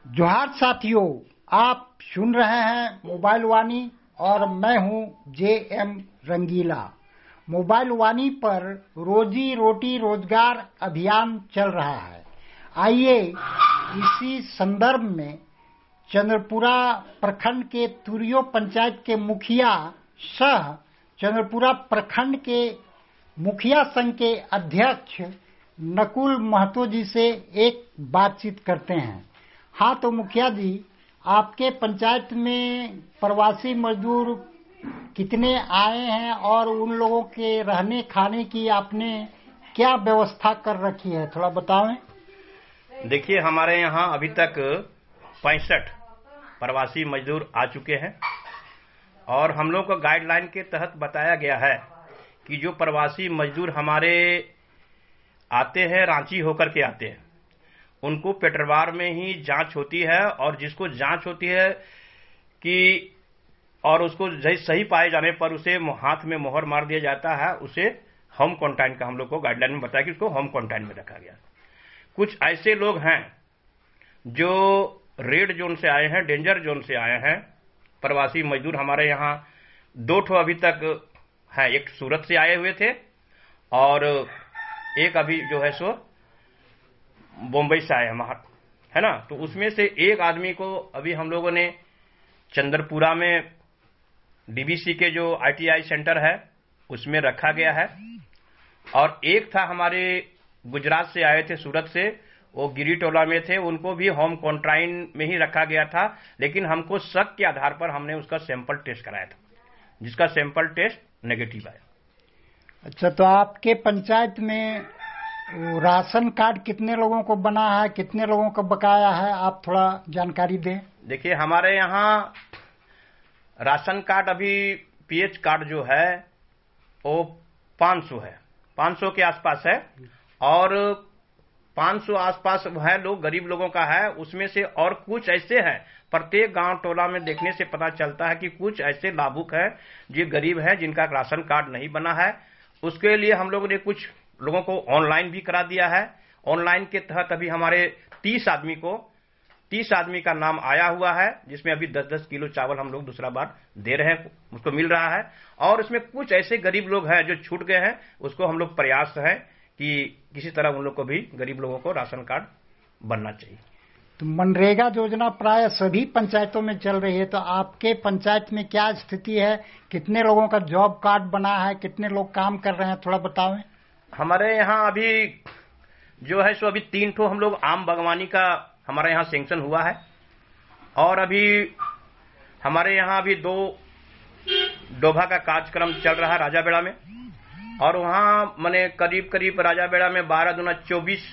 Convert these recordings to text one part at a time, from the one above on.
जोहार साथियों, आप सुन रहे हैं मोबाइल वाणी और मैं हूं JM रंगीला। मोबाइल वाणी पर रोजी रोटी रोजगार अभियान चल रहा है। आइए इसी संदर्भ में चंद्रपुरा प्रखंड के तुरियो पंचायत के मुखिया सह चंद्रपुरा प्रखंड के मुखिया संघ के अध्यक्ष नकुल महतो जी से एक बातचीत करते हैं। हाँ तो मुखिया जी, आपके पंचायत में प्रवासी मजदूर कितने आए हैं और उन लोगों के रहने खाने की आपने क्या व्यवस्था कर रखी है, थोड़ा बताएं। देखिए, हमारे यहाँ अभी तक 65 प्रवासी मजदूर आ चुके हैं और हम लोग को गाइडलाइन के तहत बताया गया है कि जो प्रवासी मजदूर हमारे आते हैं, रांची होकर के आते हैं, उनको पेटरवार में ही जांच होती है और जिसको जांच होती है कि और उसको सही पाए जाने पर उसे हाथ में मोहर मार दिया जाता है। उसे होम क्वारंटाइन का हम लोग को गाइडलाइन में बताया कि उसको होम क्वारंटाइन में रखा गया। कुछ ऐसे लोग हैं जो रेड जोन से आए हैं, डेंजर जोन से आए हैं। प्रवासी मजदूर हमारे यहाँ 2 ठो अभी तक है, एक सूरत से आए हुए थे और एक अभी जो है सो बम्बई से आए है ना। तो उसमें से एक आदमी को अभी हम लोगों ने चंद्रपुरा में DBC के जो ITI सेंटर है उसमें रखा गया है और एक था हमारे गुजरात से आए थे, सूरत से, वो गिरिटोला में थे, उनको भी होम क्वारंटाइन में ही रखा गया था। लेकिन हमको शक के आधार पर हमने उसका सैंपल टेस्ट कराया था, जिसका सैंपल टेस्ट नेगेटिव आया। अच्छा, तो आपके पंचायत में राशन कार्ड कितने लोगों को बना है, कितने लोगों का बकाया है, आप थोड़ा जानकारी दें। देखिए, हमारे यहाँ राशन कार्ड अभी PH कार्ड जो है वो 500 है, 500 के आसपास है और 500 आसपास है लोग, गरीब लोगों का है। उसमें से और कुछ ऐसे हैं, प्रत्येक गांव टोला में देखने से पता चलता है कि कुछ ऐसे लाभुक हैं जो गरीब हैं, जिनका राशन कार्ड नहीं बना है। उसके लिए हम लोगों ने कुछ लोगों को ऑनलाइन भी करा दिया है। ऑनलाइन के तहत अभी हमारे 30 आदमी का नाम आया हुआ है, जिसमें अभी 10-10 किलो चावल हम लोग दूसरा बार दे रहे हैं, उसको मिल रहा है। और उसमें कुछ ऐसे गरीब लोग हैं जो छूट गए हैं, उसको हम लोग प्रयास है कि किसी तरह उन लोग को भी, गरीब लोगों को राशन कार्ड बनना चाहिए। तो मनरेगा योजना प्राय सभी पंचायतों में चल रही है, तो आपके पंचायत में क्या स्थिति है, कितने लोगों का जॉब कार्ड बना है, कितने लोग काम कर रहे हैं, थोड़ा बताओ। हमारे यहाँ अभी जो है सो अभी 3 ठो हम लोग आम बागवानी का हमारे यहाँ सैंक्शन हुआ है और अभी हमारे यहाँ अभी 2 डोभा का कार्यक्रम चल रहा है राजाबेड़ा में, और वहाँ मैंने करीब राजाबेड़ा में 12 दूना 24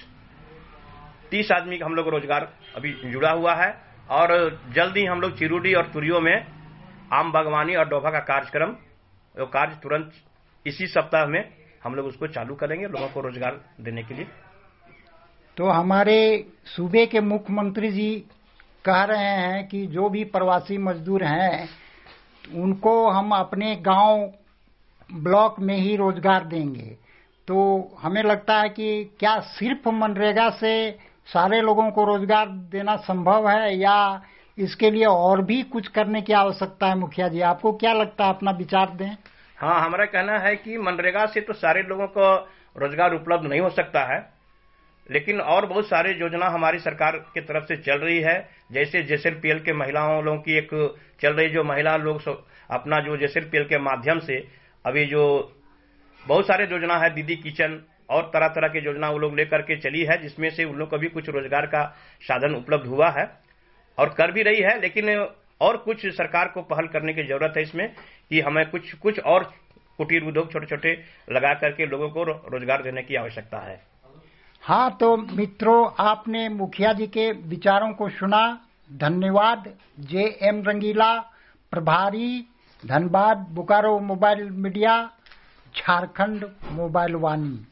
30 आदमी का हम लोग रोजगार अभी जुड़ा हुआ है। और जल्द ही हम लोग चिरूडी और तुरियो में आम बागवानी और डोभा का कार्यक्रम, वो कार्य तुरंत इसी सप्ताह में हम लोग उसको चालू करेंगे लोगों को रोजगार देने के लिए। तो हमारे सूबे के मुख्यमंत्री जी कह रहे हैं कि जो भी प्रवासी मजदूर हैं उनको हम अपने गांव ब्लॉक में ही रोजगार देंगे। तो हमें लगता है कि क्या सिर्फ मनरेगा से सारे लोगों को रोजगार देना संभव है या इसके लिए और भी कुछ करने की आवश्यकता है? मुखिया जी, आपको क्या लगता है, अपना विचार दें। हाँ, हमारा कहना है कि मनरेगा से तो सारे लोगों को रोजगार उपलब्ध नहीं हो सकता है, लेकिन और बहुत सारे योजना हमारी सरकार की तरफ से चल रही है। जैसे JSLPL के महिलाओं लोगों की एक चल रही, जो महिला लोग अपना जो JSLPL के माध्यम से अभी जो बहुत सारे योजना है, दीदी किचन और तरह तरह की योजना वो लोग लेकर के चली है, जिसमें से उन लोग को भी कुछ रोजगार का साधन उपलब्ध हुआ है और कर भी रही है। लेकिन और कुछ सरकार को पहल करने की जरूरत है इसमें, कि हमें कुछ और कुटीर उद्योग छोटे छोटे लगा करके लोगों को रोजगार देने की आवश्यकता है। हाँ तो मित्रों, आपने मुखिया जी के विचारों को सुना। धन्यवाद। JM रंगीला, प्रभारी, Dhanbad, Bokaro mobile media, Jharkhand mobile वाणी।